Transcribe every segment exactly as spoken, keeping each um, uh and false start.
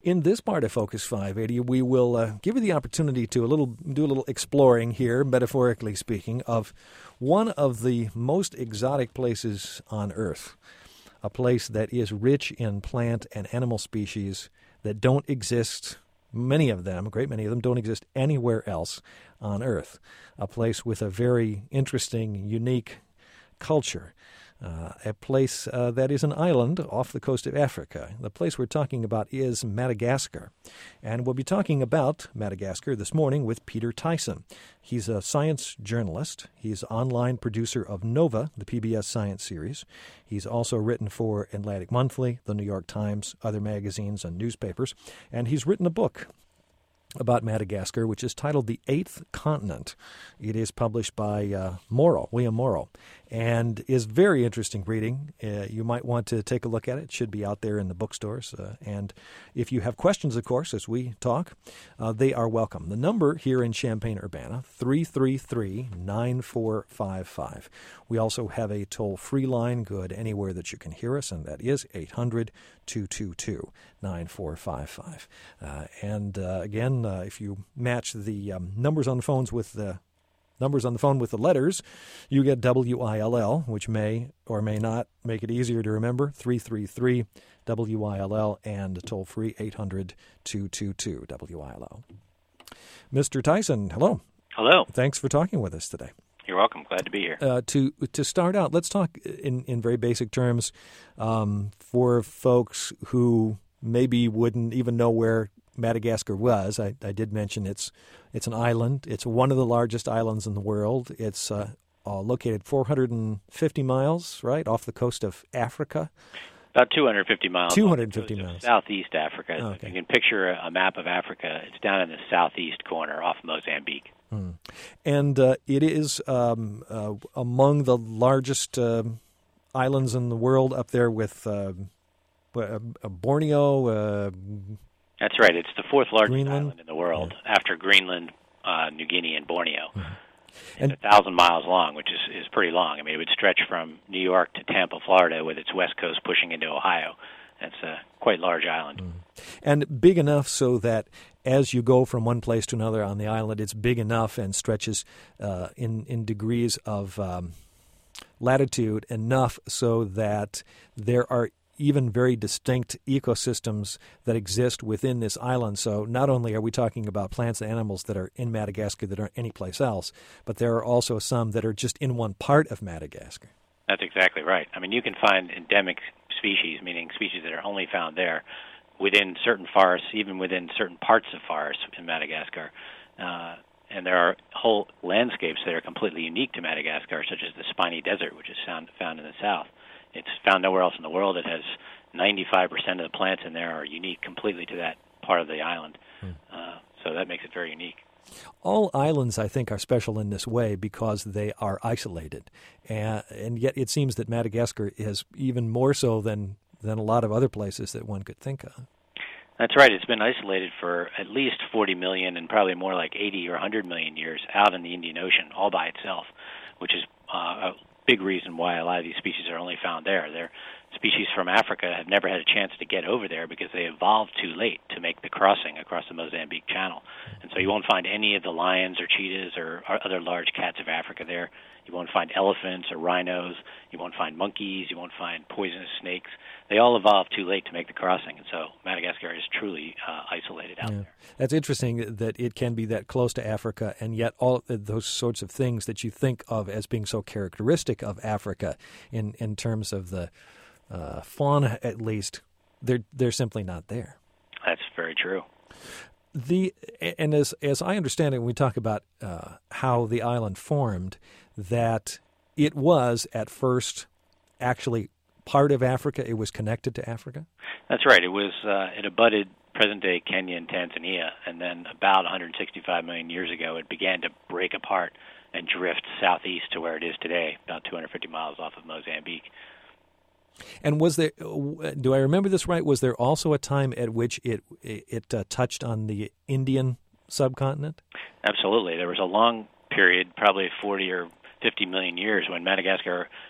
In this part of Focus five eighty, we will uh, give you the opportunity to a little do a little exploring here, metaphorically speaking, of one of the most exotic places on Earth, a place that is rich in plant and animal species that don't exist, many of them, a great many of them, don't exist anywhere else on Earth, a place with a very interesting, unique culture. Uh, a place uh, that is an island off the coast of Africa. The place we're talking about is Madagascar. And we'll be talking about Madagascar this morning with Peter Tyson. He's a science journalist. He's online producer of Nova, the P B S Science series. He's also written for Atlantic Monthly, The New York Times, other magazines and newspapers. And he's written a book about Madagascar, which is titled The Eighth Continent. It is published by uh, Morrow, William Morrow, and is very interesting reading. Uh, you might want to take a look at it. It should be out there in the bookstores. Uh, and if you have questions, of course, as we talk, uh, they are welcome. The number here in Champaign-Urbana, three three three, nine four five five. We also have a toll-free line good anywhere that you can hear us, and that is eight hundred, two two two, nine four five five. Uh, and uh, again, uh, if you match the um, numbers on the phones with the numbers on the phone with the letters, you get W I L L, which may or may not make it easier to remember, three three three W I L L, and toll-free eight hundred, two two two, W I L L. Mister Tyson, hello. Hello. Thanks for talking with us today. You're welcome. Glad to be here. Uh, to to start out, let's talk in, in very basic terms um, for folks who maybe wouldn't even know where Madagascar was. I, I did mention it's it's an island. It's one of the largest islands in the world. It's uh, uh, located four hundred fifty miles, right, off the coast of Africa. About two hundred fifty miles. two hundred fifty miles. Southeast Africa. Oh, okay. If you can picture a map of Africa, it's down in the southeast corner off Mozambique. Hmm. And uh, it is um, uh, among the largest uh, islands in the world, up there with uh, uh, Borneo. Uh, That's right. It's the fourth largest Greenland? island in the world, yeah. after Greenland, uh, New Guinea, and Borneo. Mm-hmm. And it's a thousand miles long, which is, is pretty long. I mean, it would stretch from New York to Tampa, Florida, with its west coast pushing into Ohio. It's a quite large island. Mm. And big enough so that as you go from one place to another on the island, it's big enough and stretches uh, in, in degrees of um, latitude enough so that there are even very distinct ecosystems that exist within this island. So not only are we talking about plants and animals that are in Madagascar that aren't anyplace else, but there are also some that are just in one part of Madagascar. That's exactly right. I mean, you can find endemic species, meaning species that are only found there, within certain forests, even within certain parts of forests in Madagascar. Uh, and there are whole landscapes that are completely unique to Madagascar, such as the Spiny Desert, which is found, found in the south. It's found nowhere else in the world. It has ninety-five percent of the plants in there are unique completely to that part of the island. Hmm. Uh, so that makes it very unique. All islands, I think, are special in this way because they are isolated. And, and yet it seems that Madagascar is even more so than, than a lot of other places that one could think of. That's right. It's been isolated for at least forty million and probably more like eighty or one hundred million years out in the Indian Ocean all by itself, which is uh, a big reason why a lot of these species are only found there. They're species from Africa have never had a chance to get over there because they evolved too late to make the crossing across the Mozambique Channel. And so you won't find any of the lions or cheetahs or, or other large cats of Africa there. You won't find elephants or rhinos. You won't find monkeys. You won't find poisonous snakes. They all evolved too late to make the crossing, and so Madagascar is truly uh, isolated out yeah. there. That's interesting that it can be that close to Africa, and yet all those sorts of things that you think of as being so characteristic of Africa in, in terms of the uh, fauna, at least, they're they're simply not there. That's very true. The and as as I understand it, when we talk about uh, how the island formed, that it was at first actually part of Africa. It was connected to Africa. That's right. It was uh, it abutted present-day Kenya and Tanzania, and then about one hundred sixty-five million years ago, it began to break apart and drift southeast to where it is today, about two hundred fifty miles off of Mozambique. And was there? Do I remember this right? Was there also a time at which it it uh, touched on the Indian subcontinent? Absolutely. There was a long period, probably forty or fifty million years, when Madagascar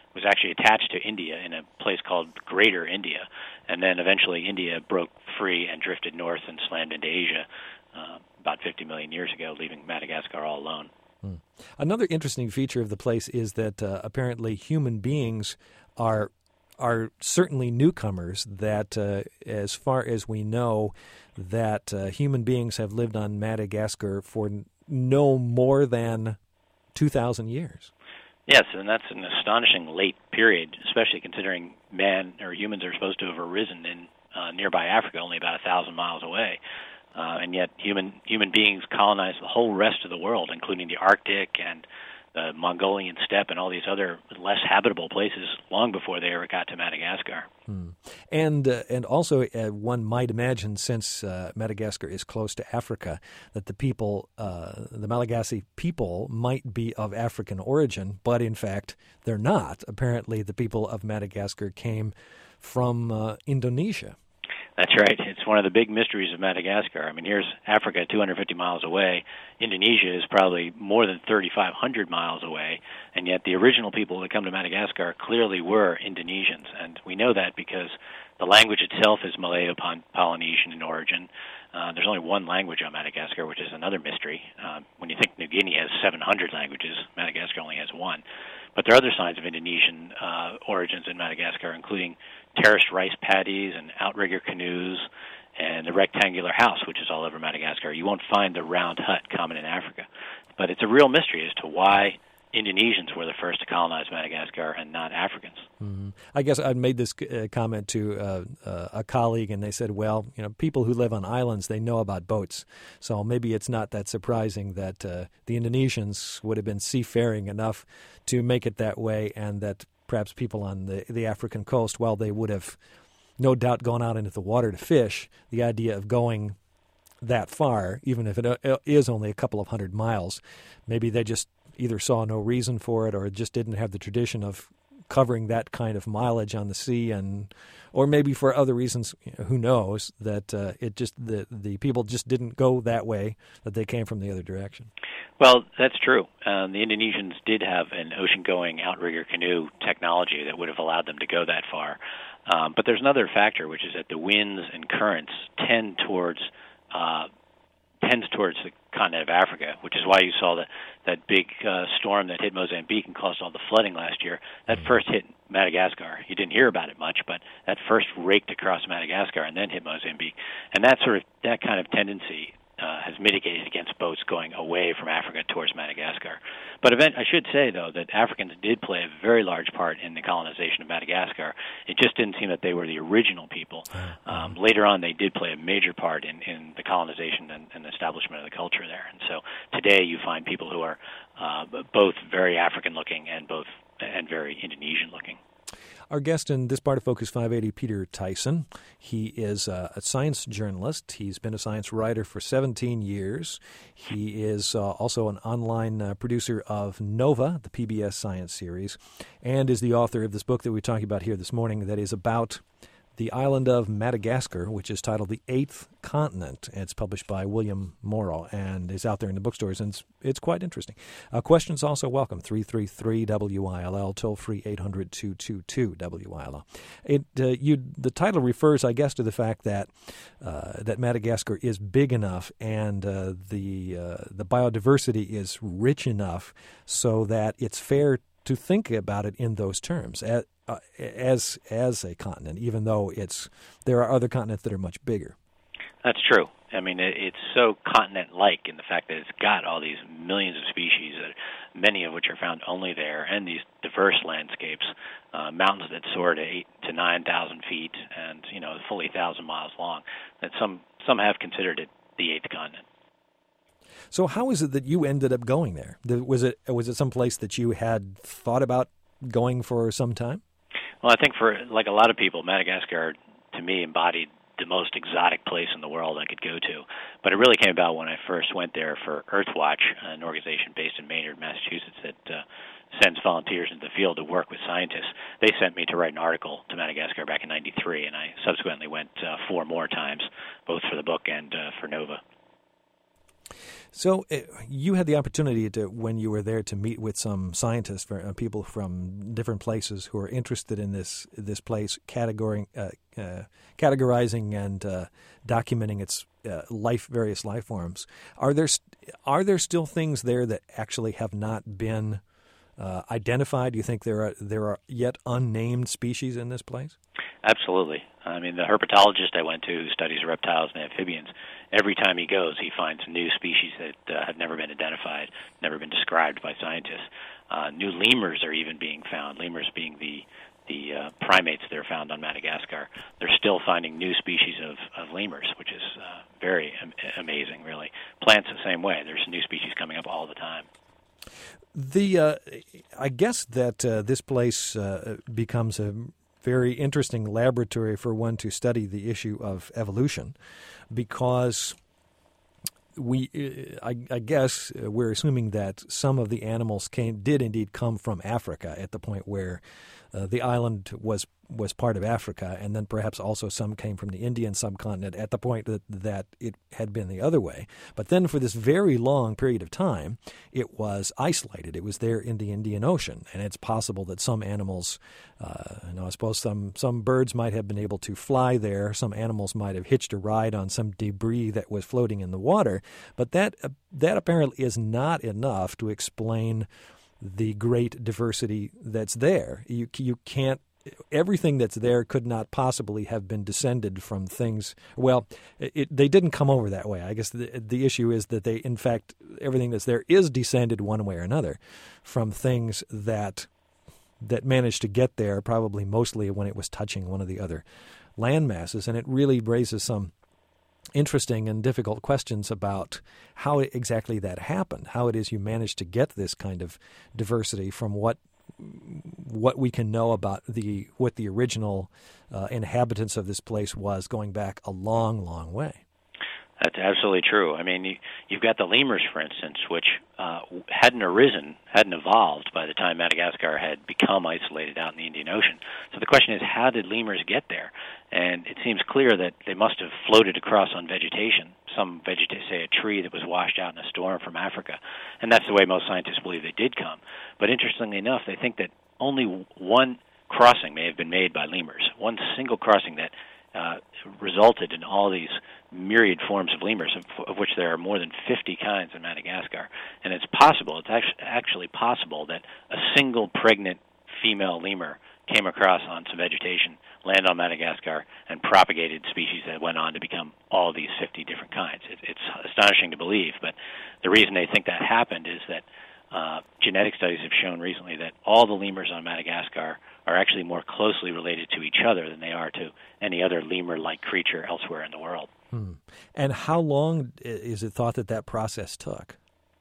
was actually attached to India in a place called Greater India, and then eventually India broke free and drifted north and slammed into Asia uh, about fifty million years ago, leaving Madagascar all alone. Hmm. Another interesting feature of the place is that uh, apparently human beings are are certainly newcomers, that uh, as far as we know, that uh, human beings have lived on Madagascar for no more than two thousand years. Yes, and that's an astonishing late period, especially considering man or humans are supposed to have arisen in uh, nearby Africa, only about a thousand miles away. Uh, and yet human human beings colonized the whole rest of the world, including the Arctic and the Mongolian steppe and all these other less habitable places long before they ever got to Madagascar. Hmm. And uh, and also uh, one might imagine, since uh, Madagascar is close to Africa, that the people, uh, the Malagasy people, might be of African origin, but in fact they're not. Apparently the people of Madagascar came from uh, Indonesia. That's right. It's one of the big mysteries of Madagascar. I mean, here's Africa two hundred fifty miles away. Indonesia is probably more than thirty-five hundred miles away, and yet the original people that come to Madagascar clearly were Indonesians. And we know that because the language itself is Malayo-Polynesian in origin. Uh, there's only one language on Madagascar, which is another mystery. Uh, when you think New Guinea has seven hundred languages, Madagascar only has one. But there are other signs of Indonesian uh, origins in Madagascar, including terraced rice paddies and outrigger canoes and the rectangular house, which is all over Madagascar. You won't find the round hut common in Africa. But it's a real mystery as to why Indonesians were the first to colonize Madagascar and not Africans. Mm-hmm. I guess I made this uh, comment to uh, uh, a colleague, and they said, well, you know, people who live on islands, they know about boats. So maybe it's not that surprising that uh, the Indonesians would have been seafaring enough to make it that way, and that perhaps people on the, the African coast, while they would have no doubt gone out into the water to fish, the idea of going that far, even if it is only a couple of hundred miles, maybe they just either saw no reason for it or just didn't have the tradition of covering that kind of mileage on the sea, and or maybe for other reasons, you know, who knows, that uh, it just the the people just didn't go that way, that they came from the other direction. Well, that's true. Um, the Indonesians did have an ocean-going outrigger canoe technology that would have allowed them to go that far. Um, but there's another factor, which is that the winds and currents tend towards uh, tends towards the continent of Africa, which is why you saw that that big uh, storm that hit Mozambique and caused all the flooding last year. That first hit Madagascar. You didn't hear about it much, but that first raked across Madagascar and then hit Mozambique. And that sort of that kind of tendency uh, has mitigated against boats going away from Africa towards Madagascar. But event, I should say, though, that Africans did play a very large part in the colonization of Madagascar. It just didn't seem that they were the original people. Um, later on, they did play a major part in, in the colonization and, and establishment of the culture there. And so today you find people who are uh, both very African-looking and both and very Indonesian-looking. Our guest in this part of Focus five eighty, Peter Tyson. He is uh, a science journalist. He's been a science writer for seventeen years. He is uh, also an online uh, producer of Nova, the P B S Science series, and is the author of this book that we're talking about here this morning that is about the island of Madagascar, which is titled The Eighth Continent. It's published by William Morrow and is out there in the bookstores, and it's, it's quite interesting. Uh, questions also welcome, three three three W I L L, toll-free eight hundred two two two W I L L. It, uh, you, the title refers, I guess, to the fact that uh, that Madagascar is big enough and uh, the, uh, the biodiversity is rich enough so that it's fair to think about it in those terms. At, Uh, as as a continent, even though it's there are other continents that are much bigger. That's true. I mean, it, it's so continent-like in the fact that it's got all these millions of species, that many of which are found only there, and these diverse landscapes, uh, mountains that soar to eight to nine thousand feet, and you know, fully thousand miles long. That some some have considered it the eighth continent. So, how is it that you ended up going there? Was it was it some place that you had thought about going for some time? Well, I think for, like a lot of people, Madagascar, to me, embodied the most exotic place in the world I could go to. But it really came about when I first went there for Earthwatch, an organization based in Maynard, Massachusetts, that uh, sends volunteers into the field to work with scientists. They sent me to write an article to Madagascar back in ninety-three, and I subsequently went uh, four more times, both for the book and uh, for Nova. So uh, you had the opportunity to, when you were there, to meet with some scientists, uh, people from different places who are interested in this this place, categorizing, uh, uh, categorizing and uh, documenting its uh, life, various life forms. Are there are there still things there that actually have not been uh, identified? Do you think there are there are yet unnamed species in this place? Absolutely. I mean, the herpetologist I went to who studies reptiles and amphibians, every time he goes, he finds new species that uh, have never been identified, never been described by scientists. Uh, new lemurs are even being found, lemurs being the the uh, primates that are found on Madagascar. They're still finding new species of, of lemurs, which is uh, very am- amazing, really. Plants the same way. There's new species coming up all the time. The uh, I guess that uh, this place uh, becomes a very interesting laboratory for one to study the issue of evolution, because we, I, I guess, we're assuming that some of the animals came did indeed come from Africa at the point where uh, the island was was part of Africa, and then perhaps also some came from the Indian subcontinent at the point that, that it had been the other way. But then for this very long period of time, it was isolated. It was there in the Indian Ocean, and it's possible that some animals, uh, you know, I suppose some, some birds might have been able to fly there. Some animals might have hitched a ride on some debris that was floating in the water. But that uh, that apparently is not enough to explain the great diversity that's there. You you can't. Everything that's there could not possibly have been descended from things. Well, it, they didn't come over that way. I guess the, the issue is that they, in fact, everything that's there is descended one way or another from things that that managed to get there, probably mostly when it was touching one of the other land masses. And it really raises some interesting and difficult questions about how exactly that happened, how it is you managed to get this kind of diversity from what what we can know about the what the original uh, inhabitants of this place was, going back a long, long way. That's absolutely true. I mean, you, you've got the lemurs, for instance, which uh, hadn't arisen, hadn't evolved by the time Madagascar had become isolated out in the Indian Ocean. So the question is, how did lemurs get there? And it seems clear that they must have floated across on vegetation, some vegetation, say a tree that was washed out in a storm from Africa. And that's the way most scientists believe they did come. But interestingly enough, they think that only one crossing may have been made by lemurs, one single crossing that uh, resulted in all these myriad forms of lemurs, of, of which there are more than fifty kinds in Madagascar. And it's possible, it's actually, actually possible that a single pregnant female lemur came across on some vegetation, landed on Madagascar, and propagated species that went on to become all these fifty different kinds. It, it's astonishing to believe, but the reason they think that happened is that uh, genetic studies have shown recently that all the lemurs on Madagascar are actually more closely related to each other than they are to any other lemur-like creature elsewhere in the world. Hmm. And how long is it thought that that process took?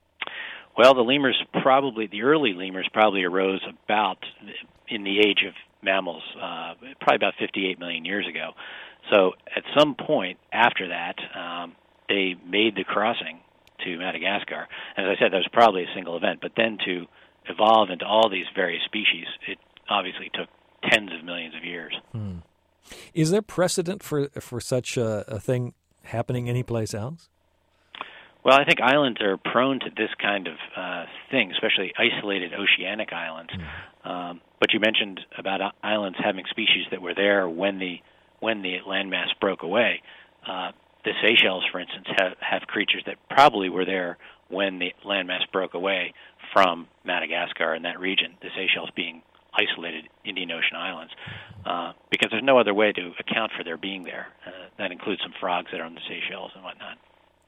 Well, the lemurs probably, the early lemurs probably arose about in the age of mammals, uh, probably about fifty-eight million years ago. So at some point after that, um, they made the crossing to Madagascar. And as I said, that was probably a single event. But then to evolve into all these various species, it obviously took tens of millions of years. Hmm. Is there precedent for for such a, a thing happening anyplace else? Well, I think islands are prone to this kind of uh, thing, especially isolated oceanic islands. Mm. Um, but you mentioned about islands having species that were there when the when the landmass broke away. Uh, the Seychelles, for instance, have, have creatures that probably were there when the landmass broke away from Madagascar and that region, the Seychelles being isolated Indian Ocean islands, uh, because there's no other way to account for their being there. Uh, that includes some frogs that are on the Seychelles and whatnot.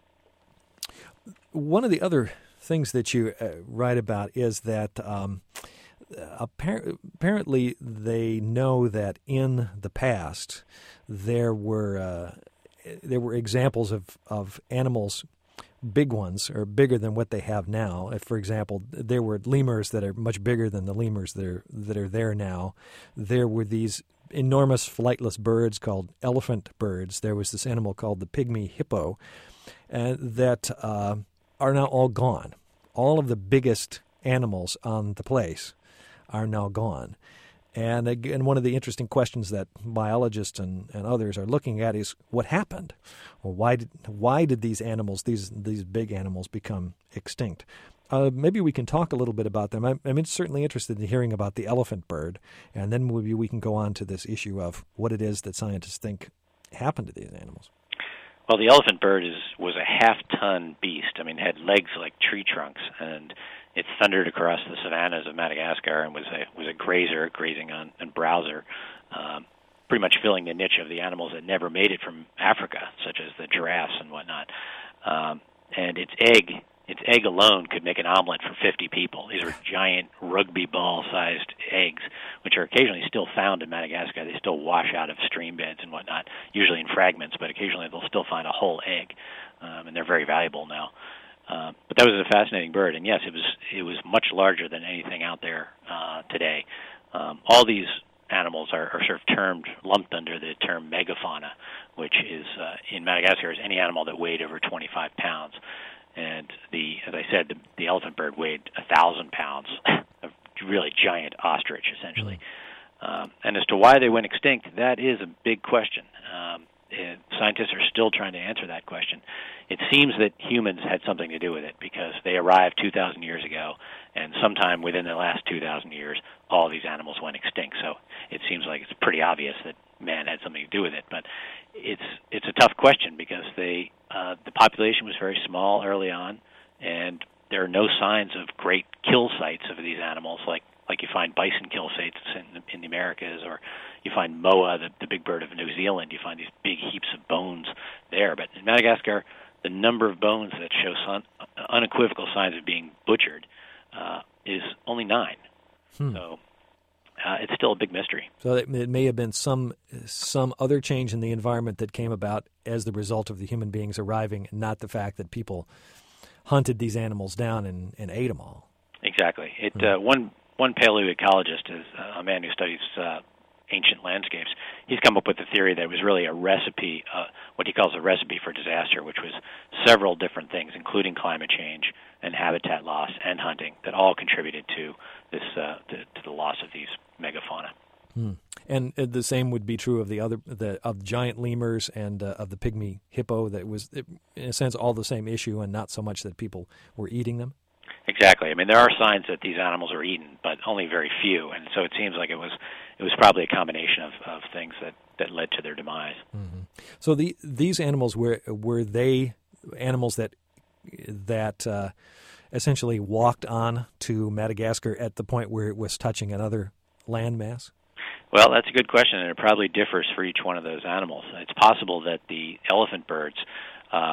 One of the other things that you uh, write about is that um, appar- apparently they know that in the past there were uh, there were examples of, of animals, big ones, or bigger than what they have now. If, for example, there were lemurs that are much bigger than the lemurs that are, that are there now. There were these enormous flightless birds called elephant birds. There was this animal called the pygmy hippo, and that uh, are now all gone. All of the biggest animals on the place are now gone. And again, one of the interesting questions that biologists and, and others are looking at is what happened? Well, why did why did these animals, these these big animals, become extinct? Uh, maybe we can talk a little bit about them. I'm, I'm certainly interested in hearing about the elephant bird, and then maybe we can go on to this issue of what it is that scientists think happened to these animals. Well, the elephant bird is was a half-ton beast. I mean, it had legs like tree trunks, and it thundered across the savannas of Madagascar and was a was a grazer, grazing on, on browser, um, pretty much filling the niche of the animals that never made it from Africa, such as the giraffes and whatnot. Um, and its egg, its egg alone could make an omelet for fifty people. These are giant rugby ball-sized eggs, which are occasionally still found in Madagascar. They still wash out of stream beds and whatnot, usually in fragments, but occasionally they'll still find a whole egg, um, and they're very valuable now. Uh, but that was a fascinating bird, and yes, it was it was much larger than anything out there uh, today. Um, all these animals are, are sort of termed, lumped under the term megafauna, which is uh, in Madagascar is any animal that weighed over twenty-five pounds. And the, as I said, the, the elephant bird weighed a thousand pounds, a really giant ostrich, essentially. Um, and as to why they went extinct, that is a big question. Um, and scientists are still trying to answer that question. It seems that humans had something to do with it because they arrived two thousand years ago, and sometime within the last two thousand years, all these animals went extinct. So it seems like it's pretty obvious that man had something to do with it. But it's it's a tough question because they uh, the population was very small early on, and there are no signs of great kill sites of these animals like like you find bison kill sites in the, in the Americas, or you find moa, the, the big bird of New Zealand. You find these big heaps of bones there. But in Madagascar, the number of bones that show sun, unequivocal signs of being butchered uh, is only nine. Hmm. So uh, it's still a big mystery. So it, it may have been some some other change in the environment that came about as the result of the human beings arriving, not the fact that people hunted these animals down and, and ate them all. Exactly. It hmm. uh, one one paleoecologist is uh, a man who studies uh, ancient landscapes. He's come up with the theory that it was really a recipe, uh, what he calls a recipe for disaster, which was several different things, including climate change and habitat loss and hunting, that all contributed to this uh, to, to the loss of these megafauna. Hmm. And uh, the same would be true of the other the of giant lemurs and uh, of the pygmy hippo. That was, in a sense, all the same issue, and not so much that people were eating them. Exactly. I mean, there are signs that these animals are eaten, but only very few, and so it seems like it was it was probably a combination of, of things that, that led to their demise. Mm-hmm. So the these animals were were they animals that that uh, essentially walked on to Madagascar at the point where it was touching another landmass? Well, that's a good question, and it probably differs for each one of those animals. It's possible that the elephant birds uh,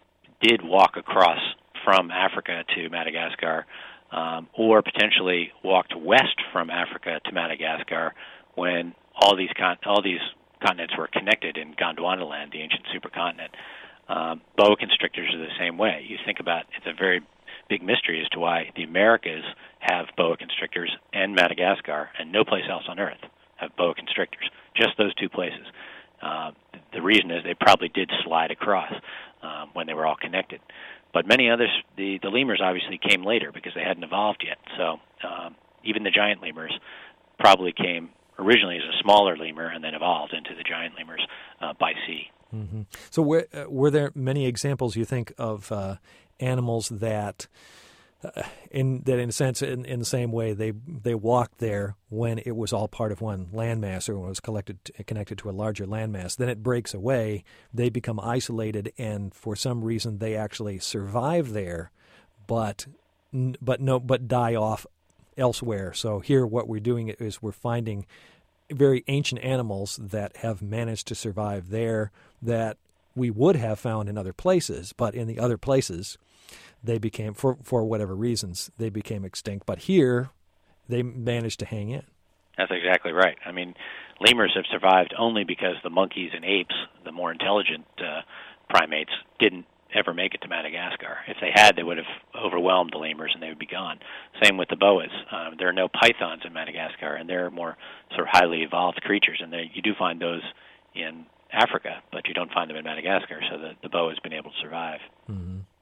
did walk across from Africa to Madagascar, um, or potentially walked west from Africa to Madagascar when all these con- all these continents were connected in Gondwanaland, the ancient supercontinent. Um, boa constrictors are the same way. You think about it's a very big mystery as to why the Americas have boa constrictors and Madagascar, and no place else on Earth have boa constrictors. Just those two places. Uh, the reason is they probably did slide across um, when they were all connected. But many others, the, the lemurs obviously came later because they hadn't evolved yet. So um, even the giant lemurs probably came originally as a smaller lemur and then evolved into the giant lemurs uh, by sea. Mm-hmm. So were, uh, were there many examples, you think, of uh, animals that, uh, in that in a sense, in, in the same way, they they walked there when it was all part of one landmass or when it was collected, connected to a larger landmass. Then it breaks away, they become isolated, and for some reason they actually survive there, but but no, but die off elsewhere. So here what we're doing is we're finding very ancient animals that have managed to survive there that we would have found in other places, but in the other places they became, for, for whatever reasons, they became extinct. But here they managed to hang in. That's exactly right. I mean, lemurs have survived only because the monkeys and apes, the more intelligent uh, primates, didn't ever make it to Madagascar. If they had, they would have overwhelmed the lemurs and they would be gone. Same with the boas. Um, there are no pythons in Madagascar, and they're more sort of highly evolved creatures, and they, you do find those in Africa, but you don't find them in Madagascar, so the, the boa has been able to survive. Mm-hmm.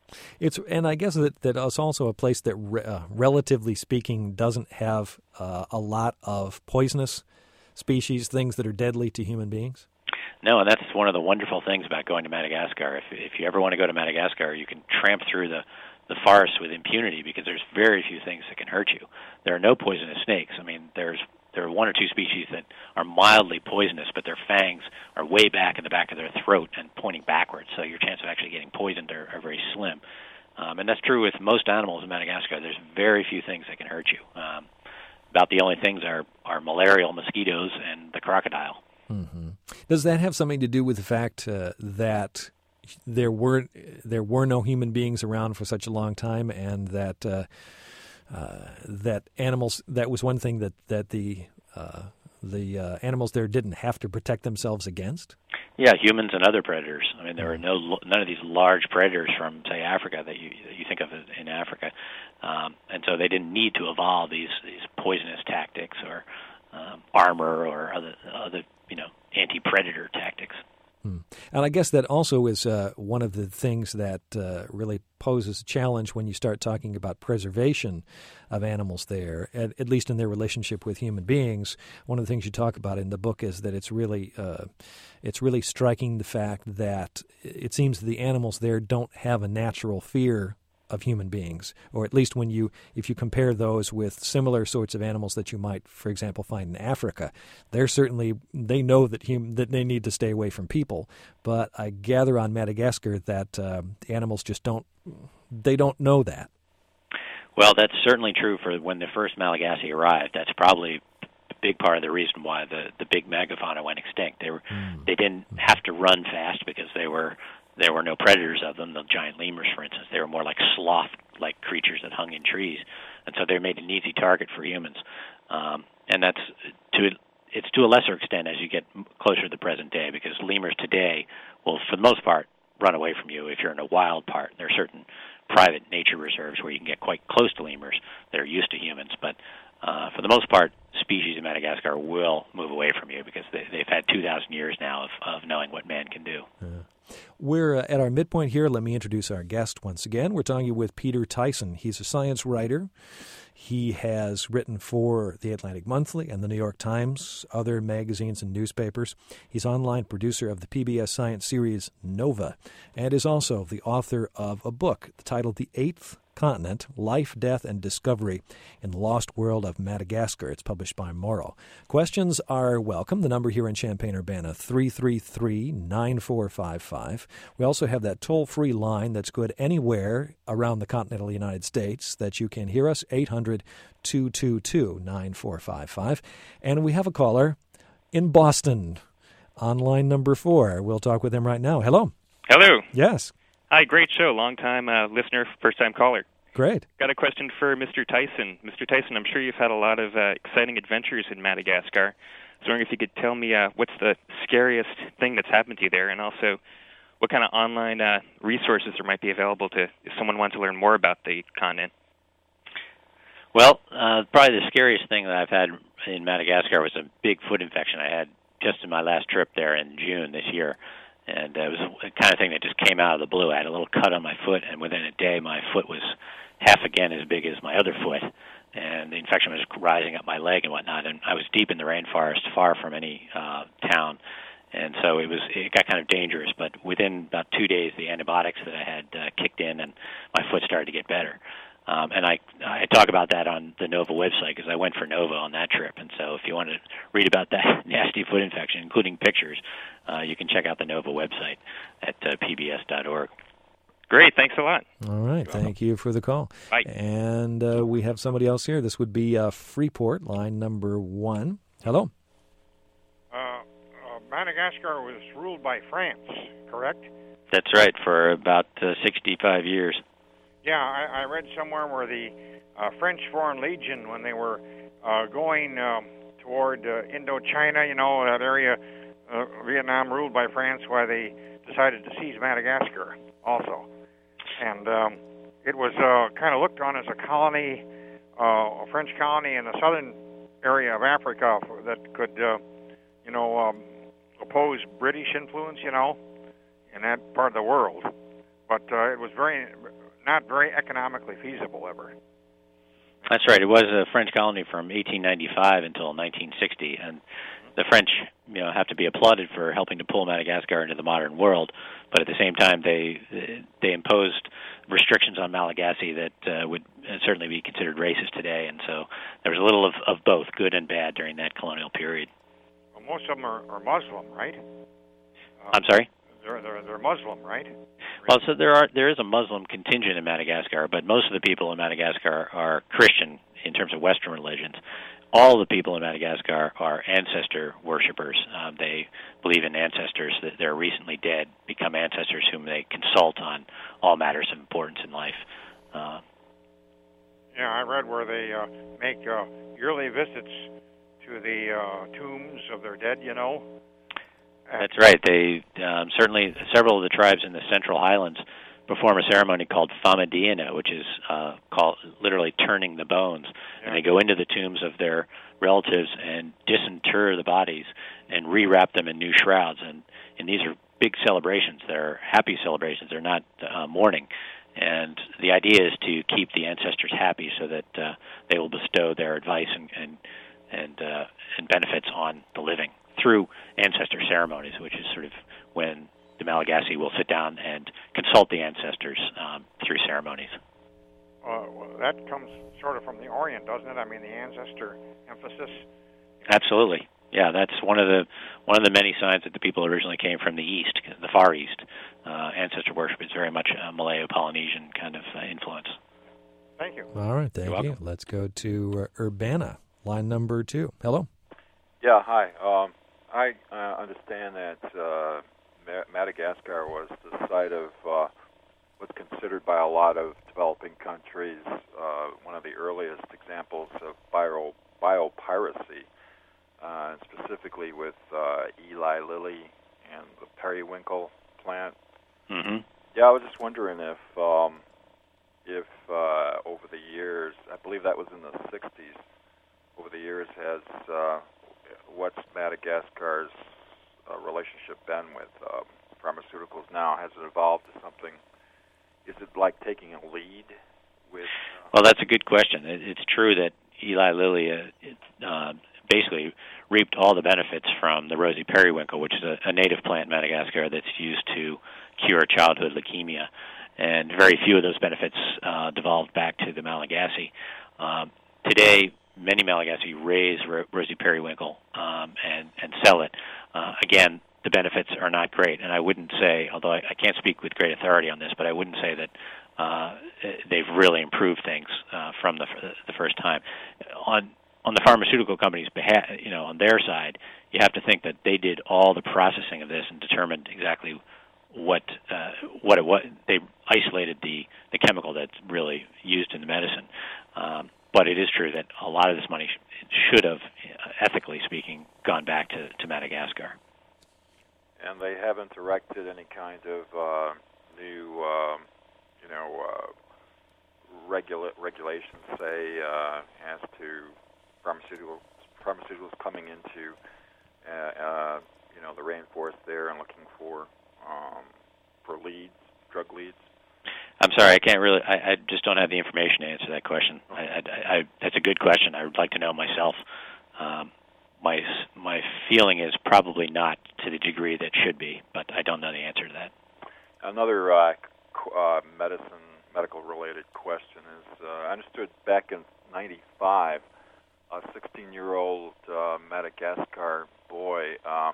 It's and I guess that, that it's also a place that, re, uh, relatively speaking, doesn't have uh, a lot of poisonous species, things that are deadly to human beings. No, and that's one of the wonderful things about going to Madagascar. If if you ever want to go to Madagascar, you can tramp through the the forest with impunity because there's very few things that can hurt you. There are no poisonous snakes. I mean, there's there are one or two species that are mildly poisonous, but their fangs are way back in the back of their throat and pointing backwards, so your chance of actually getting poisoned are, are very slim. Um, and that's true with most animals in Madagascar. There's very few things that can hurt you. Um, about the only things are, are malarial mosquitoes and the crocodile. Mm-hmm. Does that have something to do with the fact uh, that there were there were no human beings around for such a long time, and that uh, uh, that animals that was one thing that that the uh, the uh, animals there didn't have to protect themselves against? Yeah, humans and other predators. I mean, there were no none of these large predators from, say, Africa that you that you think of in Africa, um, and so they didn't need to evolve these these poisonous tactics or um, armor or other other you know anti-predator tactics. Hmm. And I guess that also is uh, one of the things that uh, really poses a challenge when you start talking about preservation of animals there, at, at least in their relationship with human beings. One of the things you talk about in the book is that it's really uh, it's really striking the fact that it seems that the animals there don't have a natural fear of human beings, or at least when you, if you compare those with similar sorts of animals that you might, for example, find in Africa, they're certainly, they know that hum, that they need to stay away from people. But I gather on Madagascar that uh, the animals just don't, they don't know that. Well, that's certainly true for when the first Malagasy arrived. That's probably a big part of the reason why the, the big megafauna went extinct. They were, mm. they didn't have to run fast because they were There were no predators of them, the giant lemurs, for instance. They were more like sloth-like creatures that hung in trees, and so they made an easy target for humans. Um, and that's to it's to a lesser extent as you get closer to the present day, because lemurs today will, for the most part, run away from you if you're in a wild part. There are certain private nature reserves where you can get quite close to lemurs that are used to humans, but uh, for the most part, species in Madagascar will move away from you because they, they've had two thousand years now of, of knowing what man can do. Yeah. We're uh, at our midpoint here. Let me introduce our guest once again. We're talking with Peter Tyson. He's a science writer. He has written for the Atlantic Monthly and the New York Times, other magazines and newspapers. He's online producer of the P B S science series Nova, and is also the author of a book titled The Eighth Continent, Life, Death, and Discovery in the Lost World of Madagascar. It's published by Morrow. Questions are welcome. The number here in Champaign-Urbana, three three three, nine four five five. We also have that toll-free line that's good anywhere around the continental United States that you can hear us, eight hundred, two two two, nine four five five. And we have a caller in Boston on line number four. We'll talk with him right now. Hello. Hello. Yes. Hi, great show. Long-time uh, listener, first-time caller. Great. Got a question for Mister Tyson. Mister Tyson, I'm sure you've had a lot of uh, exciting adventures in Madagascar. I was wondering if you could tell me uh, what's the scariest thing that's happened to you there, and also what kind of online uh, resources there might be available to if someone wants to learn more about the continent. Well, uh, probably the scariest thing that I've had in Madagascar was a big foot infection I had just in my last trip there in June this year. And uh, it was a kind of thing that just came out of the blue. I had a little cut on my foot, and within a day my foot was half again as big as my other foot. And the infection was rising up my leg and whatnot. And I was deep in the rainforest, far from any uh, town. And so it was it got kind of dangerous. But within about two days, the antibiotics that I had uh, kicked in, and my foot started to get better. Um, and I I talk about that on the Nova website because I went for Nova on that trip. And so if you want to read about that nasty foot infection, including pictures, uh, you can check out the Nova website at uh, p b s dot org. Great. Thanks a lot. All right. Thank you for the call. Bye. And uh, we have somebody else here. This would be uh, Freeport, line number one. Hello. Uh, uh, Madagascar was ruled by France, correct? That's right, for about uh, sixty-five years. Yeah, I, I read somewhere where the uh, French Foreign Legion, when they were uh, going um, toward uh, Indochina, you know, that area, uh, Vietnam ruled by France, why they decided to seize Madagascar also. And um, it was uh, kind of looked on as a colony, uh, a French colony in the southern area of Africa that could, uh, you know, um, oppose British influence, you know, in that part of the world. But uh, it was very not very economically feasible ever. That's right. It was a French colony from eighteen ninety-five until nineteen sixty, and the French, you know, have to be applauded for helping to pull Madagascar into the modern world. But at the same time, they they imposed restrictions on Malagasy that uh, would certainly be considered racist today, and so there was a little of, of both good and bad during that colonial period. Well, most of them are, are Muslim, right? Uh, I'm sorry? They're, they're they're Muslim, right? Well, so there are there is a Muslim contingent in Madagascar, but most of the people in Madagascar are Christian in terms of Western religions. All the people in Madagascar are ancestor worshippers. Um, they believe in ancestors that they're recently dead, become ancestors whom they consult on all matters of importance in life. Uh, yeah, I read where they uh, make uh, yearly visits to the uh, tombs of their dead, you know. That's right. They um, certainly, several of the tribes in the Central Highlands perform a ceremony called Famadiana, which is uh, called literally turning the bones. Yeah. And they go into the tombs of their relatives and disinter the bodies and rewrap them in new shrouds. And, and these are big celebrations. They're happy celebrations. They're not uh, mourning. And the idea is to keep the ancestors happy so that uh, they will bestow their advice and and and, uh, and benefits on the living through ancestor ceremonies, which is sort of when the Malagasy will sit down and consult the ancestors um, through ceremonies. Uh, well, that comes sort of from the Orient, doesn't it? I mean, the ancestor emphasis. Absolutely, yeah. That's one of the one of the many signs that the people originally came from the East, the Far East. Uh, ancestor worship is very much a Malayo-Polynesian kind of uh, influence. Thank you. All right, thank You're you. welcome. Let's go to uh, Urbana, line number two. Hello. Yeah, hi. Um, I uh, understand that uh, Madagascar was the site of uh, what's considered by a lot of developing countries uh, one of the earliest examples of bio biopiracy, uh, specifically with uh, Eli Lilly and the periwinkle plant. Mm-hmm. Yeah, I was just wondering if, um, if uh, over the years, I believe that was in the sixties, over the years has uh, what's Madagascar's Uh, relationship been with um, pharmaceuticals now? Has it evolved to something? Is it like taking a lead with? Uh, well, that's a good question. It, it's true that Eli Lilly uh, it, uh, basically reaped all the benefits from the rosy periwinkle, which is a, a native plant in Madagascar that's used to cure childhood leukemia, and very few of those benefits uh, devolved back to the Malagasy. Um, today, many Malagasy raise ro- rosy periwinkle um, and, and sell it. Uh, again, the benefits are not great, and I wouldn't say, although I, I can't speak with great authority on this, but I wouldn't say that uh, they've really improved things uh, from the, the first time. On on the pharmaceutical companies' behalf, you know, on their side, you have to think that they did all the processing of this and determined exactly what uh, what it was. They isolated the the chemical that's really used in the medicine. Um, But it is true that a lot of this money sh- should have, ethically speaking, gone back to, to Madagascar. And they haven't erected any kind of uh, new, um, you know, uh, regula- regulations, say, uh, as to pharmaceuticals, pharmaceuticals coming into, uh, uh, you know, the rainforest there and looking for um, for leads, drug leads. I'm sorry, I can't really. I, I just don't have the information to answer that question. I, I, I, that's a good question. I would like to know myself. Um, my my feeling is probably not to the degree that should be, but I don't know the answer to that. Another uh, uh, medicine, medical-related question is: uh, I understood back in ninety-five, a sixteen-year-old uh, Madagascar boy uh,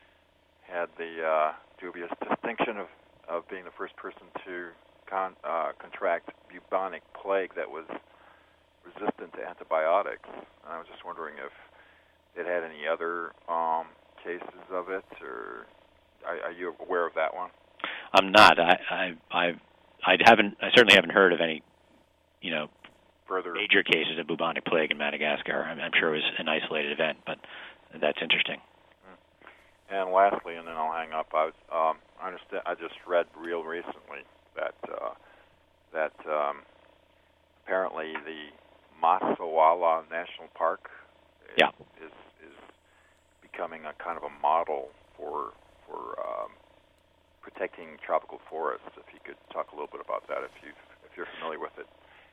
had the uh, dubious distinction of of being the first person to Con, uh, contract bubonic plague that was resistant to antibiotics. And I was just wondering if it had any other um, cases of it, or are, are you aware of that one? I'm not. I, I, I, I haven't. I certainly haven't heard of any, you know, further major cases of bubonic plague in Madagascar. I'm, I'm sure it was an isolated event, but that's interesting. And lastly, and then I'll hang up. I was, um, I understand. I just read real recently that uh, that um, apparently the Masawala National Park is, yeah. is is becoming a kind of a model for for um, protecting tropical forests. If you could talk a little bit about that, if you if you're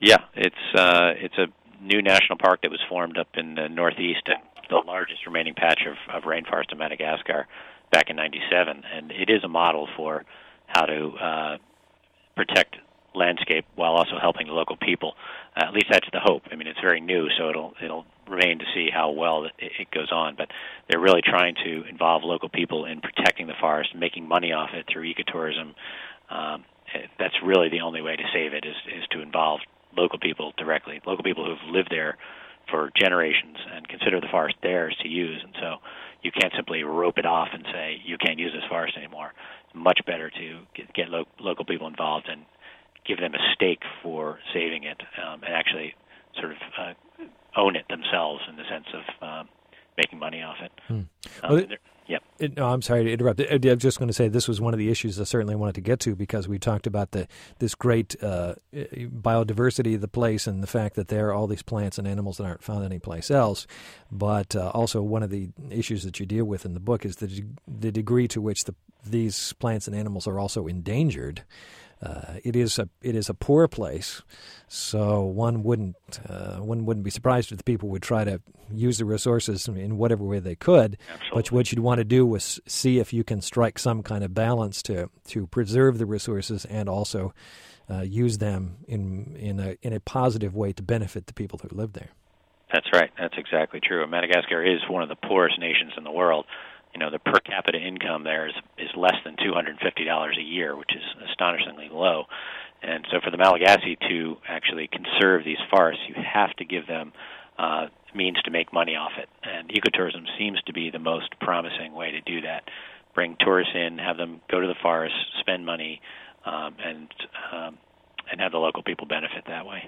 Yeah, it's uh, it's a new national park that was formed up in the northeast, and the largest remaining patch of, of rainforest in Madagascar back in ninety-seven, and it is a model for how to uh, protect landscape while also helping the local people. Uh, at least that's the hope. I mean, it's very new, so it'll it'll remain to see how well it, it goes on. But they're really trying to involve local people in protecting the forest, making money off it through ecotourism. Um, that's really the only way to save it is is to involve local people directly, local people who've lived there for generations and consider the forest theirs to use. And so you can't simply rope it off and say you can't use this forest anymore. It's much better to get, get lo- local people involved and give them a stake for saving it, um, and actually sort of uh, own it themselves in the sense of um, making money off it. Hmm. Um, Well, it, Yep. It, no, I'm sorry to interrupt. I, I was just going to say this was one of the issues I certainly wanted to get to, because we talked about the this great uh, biodiversity of the place and the fact that there are all these plants and animals that aren't found anyplace else. But uh, also one of the issues that you deal with in the book is the the degree to which the these plants and animals are also endangered. Uh, it is a it is a poor place, so one wouldn't uh, one wouldn't be surprised if the people would try to use the resources in whatever way they could. Absolutely. But what you'd want to do was see if you can strike some kind of balance to to preserve the resources and also uh, use them in in a in a positive way to benefit the people who live there. That's right. That's exactly true. Madagascar is one of the poorest nations in the world. You know, the per capita income there is is less than two hundred fifty dollars a year, which is astonishingly low. And so for the Malagasy to actually conserve these forests, you have to give them uh, means to make money off it. And ecotourism seems to be the most promising way to do that. Bring tourists in, have them go to the forest, spend money, um, and um, and have the local people benefit that way.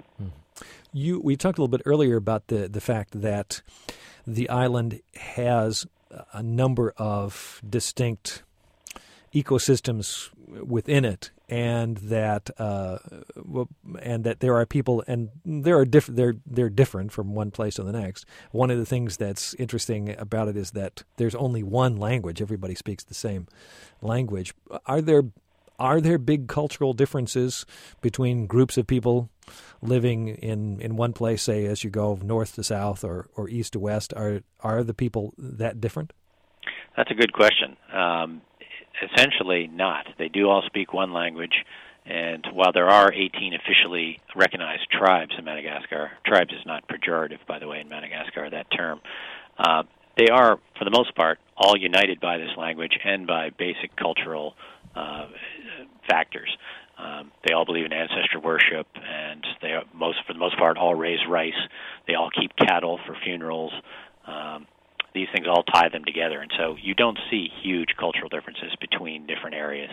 You we talked a little bit earlier about the the fact that the island has a number of distinct ecosystems within it, and that uh, and that there are people, and there are diff- they're they're different from one place to the next. One of the things that's interesting about it is that there's only one language; everybody speaks the same language. Are there are there big cultural differences between groups of people living in, in one place, say as you go north to south or, or east to west? Are are the people that different? That's a good question. Um, essentially not. They do all speak one language, and while there are eighteen officially recognized tribes in Madagascar, tribes is not pejorative, by the way, in Madagascar, that term, uh, they are, for the most part, all united by this language and by basic cultural uh, factors. Um, they all believe in ancestor worship, and they are most, for the most part, all raise rice. They all keep cattle for funerals. Um, these things all tie them together, and so you don't see huge cultural differences between different areas.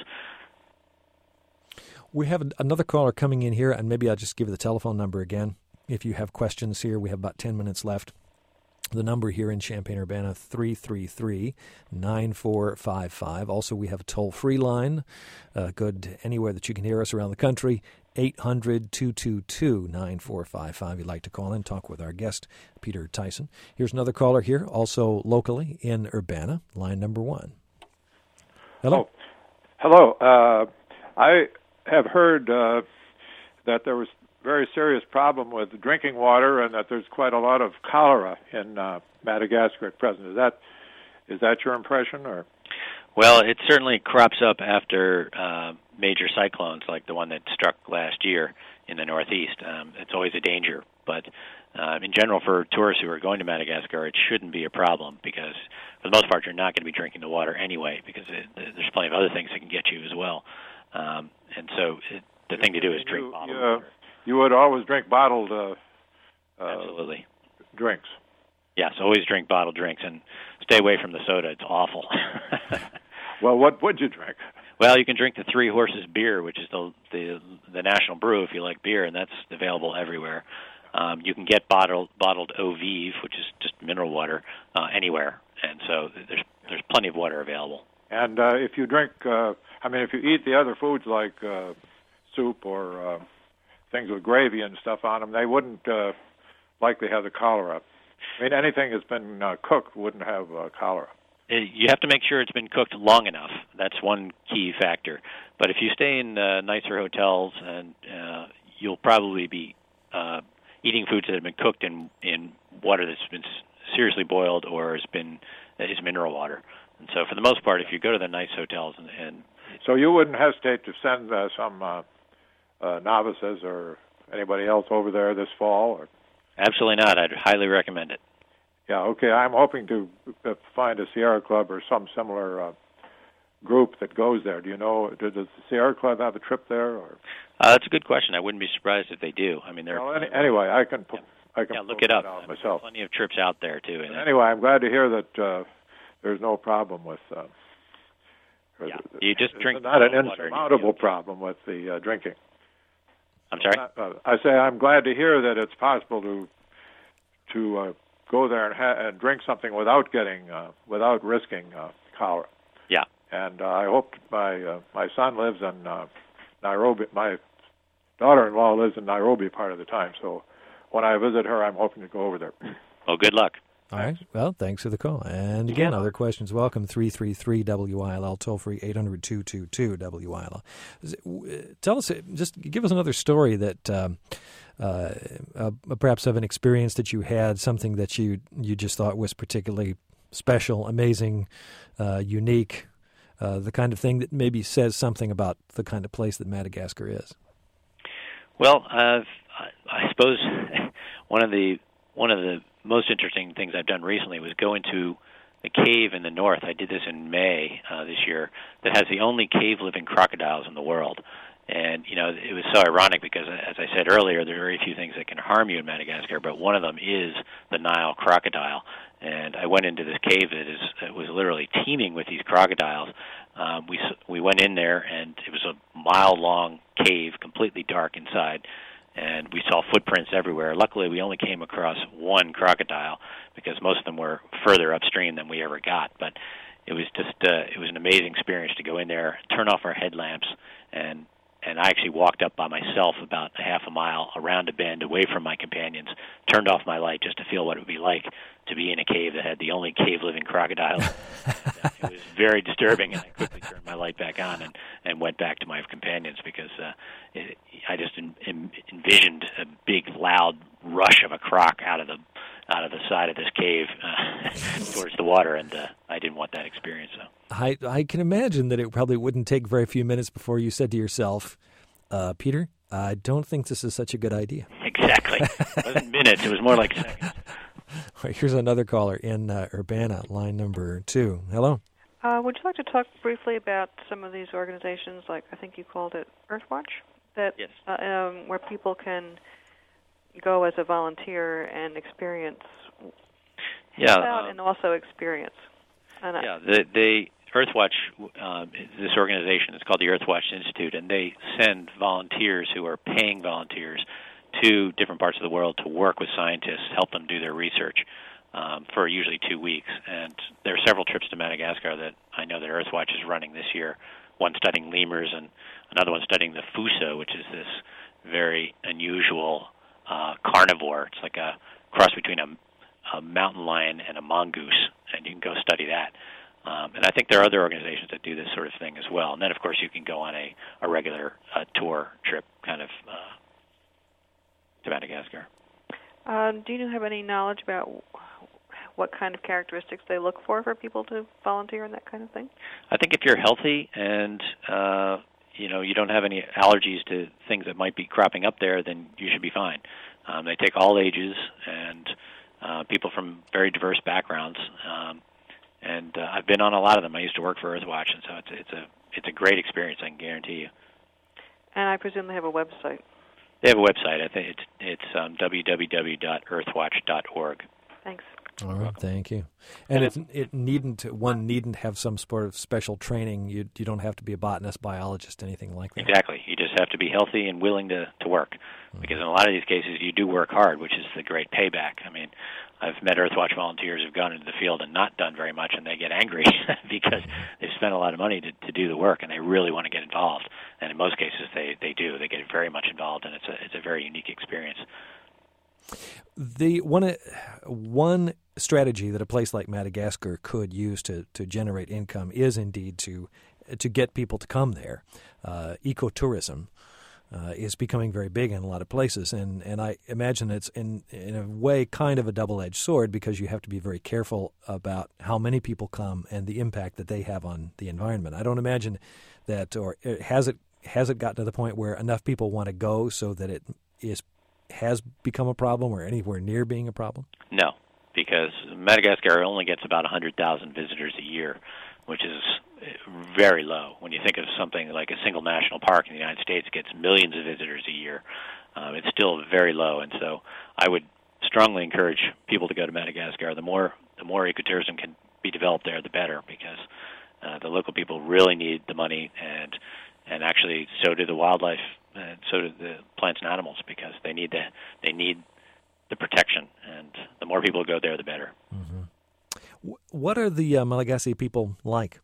We have another caller coming in here, and maybe I'll just give the telephone number again. If you have questions here, we have about ten minutes left. The number here in Champaign-Urbana, three three three, nine four five five. Also, we have a toll-free line, uh, good anywhere that you can hear us around the country, eight hundred, two two two, nine four five five. You'd like to call in, talk with our guest, Peter Tyson. Here's another caller here, also locally in Urbana, line number one. Hello. Oh, hello. Uh, I have heard uh, that there was very serious problem with drinking water, and that there's quite a lot of cholera in uh, Madagascar at present. Is that is that your impression, or? Well, it certainly crops up after uh, major cyclones like the one that struck last year in the northeast. Um, it's always a danger, but uh, in general, for tourists who are going to Madagascar, it shouldn't be a problem, because for the most part, you're not going to be drinking the water anyway, because it, there's plenty of other things that can get you as well. Um, and so it, the thing to do is drink you, bottled uh, water. You would always drink bottled uh, uh, Absolutely. drinks. Yes, always drink bottled drinks, and stay away from the soda. It's awful. Well, what would you drink? Well, you can drink the Three Horses beer, which is the the, the national brew if you like beer, and that's available everywhere. Um, you can get bottled bottled Eau Vive, which is just mineral water, uh, anywhere, and so there's there's plenty of water available. And uh, if you drink, uh, I mean, if you eat the other foods like uh, soup or uh, things with gravy and stuff on them, they wouldn't uh, likely have the cholera. I mean, anything that's been uh, cooked wouldn't have uh, cholera. You have to make sure it's been cooked long enough. That's one key factor. But if you stay in uh, nicer hotels, and uh, you'll probably be uh, eating foods that have been cooked in in water that's been seriously boiled or has been is mineral water. And so, for the most part, if you go to the nice hotels and, and so you wouldn't hesitate to send uh, some uh, uh, novices or anybody else over there this fall? Or? Absolutely not. I'd highly recommend it. Yeah. Okay. I'm hoping to uh, find a Sierra Club or some similar uh, group that goes there. Do you know? Does the Sierra Club have a trip there? Or? Uh, that's a good question. I wouldn't be surprised if they do. I mean, they're well, any, anyway. I can. Yeah. I can yeah, look it up. Out I mean, myself. Plenty of trips out there too. And anyway, I'm glad to hear that uh, there's no problem with. Uh, yeah. You just drink. Not an insurmountable problem with the uh, drinking. I'm sorry. Uh, I say I'm glad to hear that it's possible to to uh, go there and, ha- and drink something without getting uh, without risking uh, cholera. Yeah. And uh, I hope my uh, my son lives in uh, Nairobi. My daughter-in-law lives in Nairobi part of the time, so when I visit her, I'm hoping to go over there. Well, good luck. All right. Well, thanks for the call. And again, other questions, welcome, three three three W I L L, toll-free eight hundred, two two two, W I L L. Tell us, just give us another story that um, uh, uh, perhaps of an experience that you had, something that you, you just thought was particularly special, amazing, uh, unique, uh, the kind of thing that maybe says something about the kind of place that Madagascar is. Well, uh, I, I suppose one of the one of the most interesting things I've done recently was go into a cave in the north. I did this in May uh, this year that has the only cave-living crocodiles in the world. And, you know, it was so ironic because, as I said earlier, there are very few things that can harm you in Madagascar, but one of them is the Nile crocodile. And I went into this cave that is it was literally teeming with these crocodiles. Um, we we went in there, and it was a mile-long cave, completely dark inside, and we saw footprints everywhere. Luckily, we only came across one crocodile because most of them were further upstream than we ever got. But it was just uh, it was an amazing experience to go in there, turn off our headlamps, and and I actually walked up by myself about a half a mile around a bend away from my companions, turned off my light just to feel what it would be like to be in a cave that had the only cave-living crocodile. It was very disturbing, and I quickly turned my light back on and, and went back to my companions because uh, it, I just en- en- envisioned a big, loud rush of a croc out of the out of the side of this cave uh, towards the water, and uh, I didn't want that experience. So. I, I can imagine that it probably wouldn't take very few minutes before you said to yourself, uh, Peter, I don't think this is such a good idea. Exactly. It wasn't minutes. It was more like seconds. All right, here's another caller in uh, Urbana, line number two. Hello. Uh, would you like to talk briefly about some of these organizations, like I think you called it Earthwatch, that yes. uh, um, where people can go as a volunteer and experience yeah, out um, and also experience. And yeah, the, they Earthwatch, um, this organization is called the Earthwatch Institute, and they send volunteers who are paying volunteers to different parts of the world to work with scientists, help them do their research um, for usually two weeks. And there are several trips to Madagascar that I know that Earthwatch is running this year, one studying lemurs and another one studying the fuso, which is this very unusual uh, carnivore. It's like a cross between a, a mountain lion and a mongoose, and you can go study that. Um, and I think there are other organizations that do this sort of thing as well. And then, of course, you can go on a, a regular uh, tour trip kind of uh, to Madagascar. uh, do you have any knowledge about what kind of characteristics they look for for people to volunteer and that kind of thing? I think if you're healthy and uh, you know you don't have any allergies to things that might be cropping up there, then you should be fine. Um, they take all ages and uh, people from very diverse backgrounds. Um, And uh, I've been on a lot of them. I used to work for Earthwatch, and so it's it's a it's a great experience. I can guarantee you. And I presume they have a website. They have a website. I think it's it's um, w w w dot earthwatch dot org. Thanks. All right, thank you. And it it needn't one needn't have some sort of special training. You you don't have to be a botanist, biologist, anything like that. Exactly. You just have to be healthy and willing to to work, because in a lot of these cases you do work hard, which is the great payback. I mean, I've met Earthwatch volunteers who've gone into the field and not done very much, and they get angry because they've spent a lot of money to, to do the work, and they really want to get involved. And in most cases, they, they do. They get very much involved, and it's a it's a very unique experience. The one one strategy that a place like Madagascar could use to, to generate income is indeed to to get people to come there. Uh, ecotourism. uh, is becoming very big in a lot of places, and, and I imagine it's in in a way kind of a double-edged sword because you have to be very careful about how many people come and the impact that they have on the environment. I don't imagine that, or has it has it gotten to the point where enough people want to go so that it is has become a problem or anywhere near being a problem? No, because Madagascar only gets about one hundred thousand visitors a year, which is very low. When you think of something like a single national park in the United States gets millions of visitors a year, um, it's still very low. And so I would strongly encourage people to go to Madagascar. The more the more ecotourism can be developed there, the better, because uh, the local people really need the money, and and actually so do the wildlife, and so do the plants and animals, because they need the they need the protection, and the more people go there, the better. Mm-hmm. What are the uh, Malagasy people like?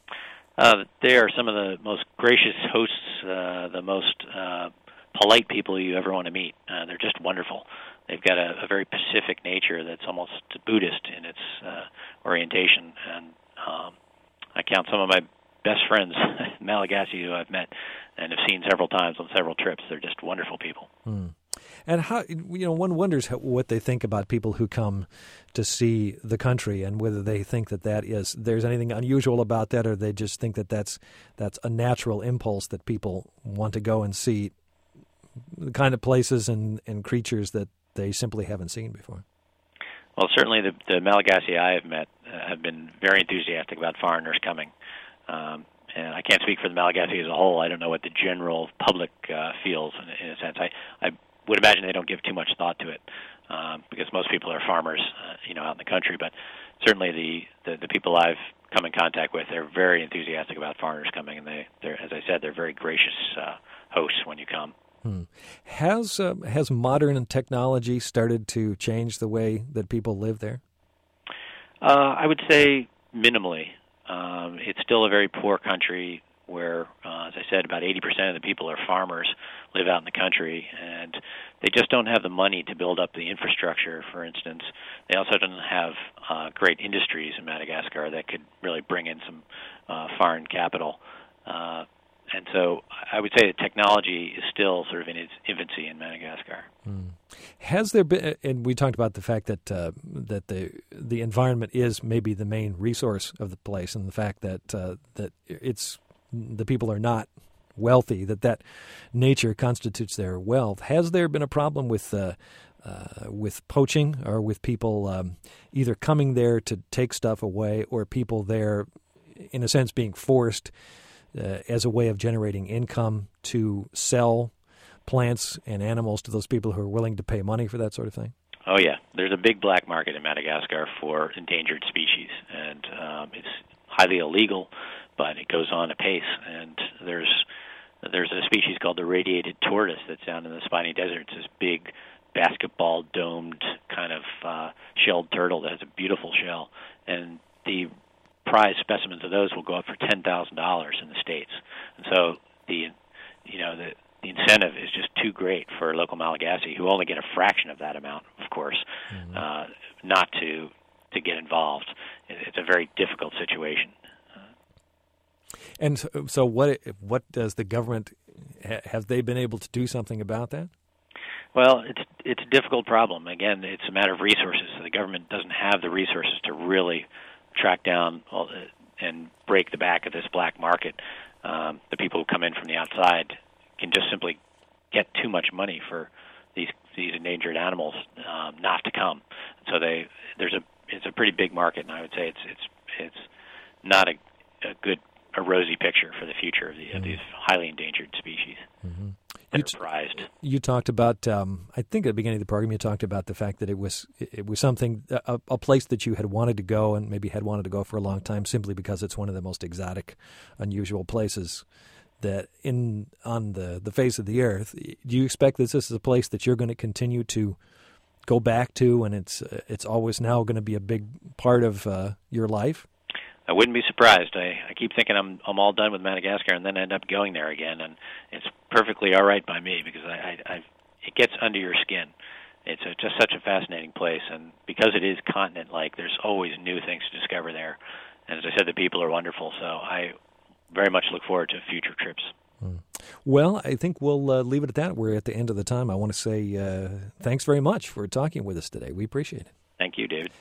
Uh, they are some of the most gracious hosts, uh, the most uh, polite people you ever want to meet. Uh, they're just wonderful. They've got a, a very pacific nature that's almost Buddhist in its uh, orientation. And um, I count some of my best friends, Malagasy, who I've met and have seen several times on several trips. They're just wonderful people. Mm. And how, you know, one wonders how, what they think about people who come to see the country, and whether they think that that is, there's anything unusual about that, or they just think that that's that's a natural impulse that people want to go and see the kind of places and, and creatures that they simply haven't seen before. Well, certainly the, the Malagasy I have met uh, have been very enthusiastic about foreigners coming. Um, and I can't speak for the Malagasy as a whole. I don't know what the general public uh, feels in, in a sense. I, I would imagine they don't give too much thought to it, um, because most people are farmers, uh, you know, out in the country. But certainly the, the, the people I've come in contact with, they're very enthusiastic about foreigners coming, and they, they're, as I said, they're very gracious uh, hosts when you come. Hmm. Has uh, has modern technology started to change the way that people live there? Uh, I would say minimally. Um, it's still a very poor country where, uh, as I said, about eighty percent of the people are farmers, live out in the country, and they just don't have the money to build up the infrastructure, for instance. They also don't have uh, great industries in Madagascar that could really bring in some uh, foreign capital. Uh, and so I would say that technology is still sort of in its infancy in Madagascar. Hmm. Has there been, and we talked about the fact that uh, that the the environment is maybe the main resource of the place, and the fact that uh, that it's the people are not wealthy, that that nature constitutes their wealth. Has there been a problem with uh, uh, with poaching, or with people um, either coming there to take stuff away, or people there, in a sense, being forced uh, as a way of generating income to sell plants and animals to those people who are willing to pay money for that sort of thing? Oh, yeah. There's a big black market in Madagascar for endangered species, and um, it's highly illegal, but it goes on apace. And there's there's a species called the radiated tortoise that's down in the Spiny Desert. It's this big basketball-domed kind of uh, shelled turtle that has a beautiful shell. And the prize specimens of those will go up for ten thousand dollars in the States. And so the, you know, the The incentive is just too great for local Malagasy, who only get a fraction of that amount, of course, mm-hmm. uh, not to to get involved. It's a very difficult situation. And so, so what what does the government, have they been able to do something about that? Well, it's it's a difficult problem. Again, it's a matter of resources. So the government doesn't have the resources to really track down all the, and break the back of this black market. Um, the people who come in from the outside can just simply get too much money for these these endangered animals um, not to come. So they there's a it's a pretty big market, and I would say it's it's it's not a, a good a rosy picture for the future of, the, mm-hmm. of these highly endangered species. Mm-hmm. that you are prized. You talked about um, I think at the beginning of the program you talked about the fact that it was it was something a, a place that you had wanted to go, and maybe had wanted to go for a long time, simply because it's one of the most exotic, unusual places that in on the, the face of the earth. Do you expect that this is a place that you're going to continue to go back to, and it's uh, it's always now going to be a big part of uh, your life? I wouldn't be surprised. I, I keep thinking I'm I'm all done with Madagascar, and then end up going there again, and it's perfectly all right by me, because I, I, I it gets under your skin. It's a, just such a fascinating place, and because it is continent-like, there's always new things to discover there. And as I said, the people are wonderful, so I very much look forward to future trips. Hmm. Well, I think we'll uh, leave it at that. We're at the end of the time. I want to say uh, thanks very much for talking with us today. We appreciate it. Thank you, David.